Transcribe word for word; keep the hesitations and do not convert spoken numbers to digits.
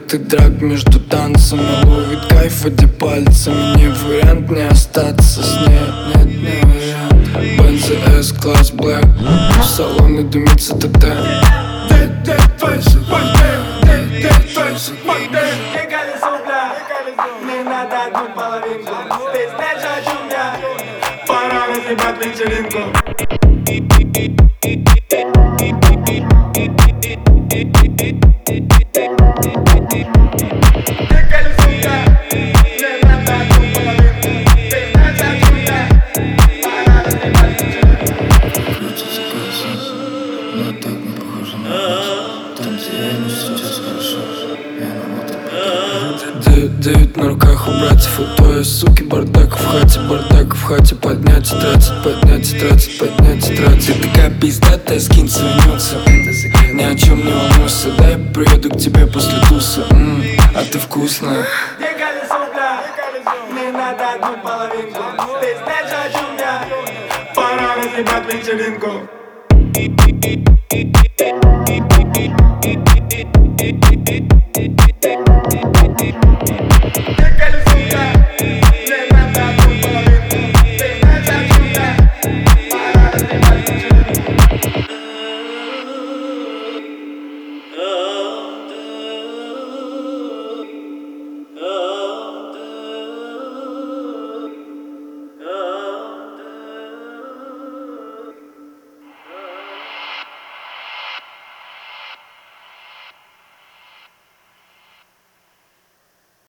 ты драк между танцами, ловит кайф, водя пальцами. Не вариант не остаться с ней, нет, не вариант. Бензи S-класс Black, в салоне дымится ТТ. Не надо одну половинку, ты знаешь, о чем я. Пора разъебать вечеринку. Девять на руках у братьев, у той суки бардак в хате, бардак в хате. Поднять и тратить, поднять и тратить, поднять и тратить. Ты такая пиздатая, скинь свинется. Ни о чем не волнуйся, дай я приеду к тебе после туса. М-м, а ты вкусная. Не надо одну половинку, ты знаешь, о чем я. Пора разъебать вечеринку.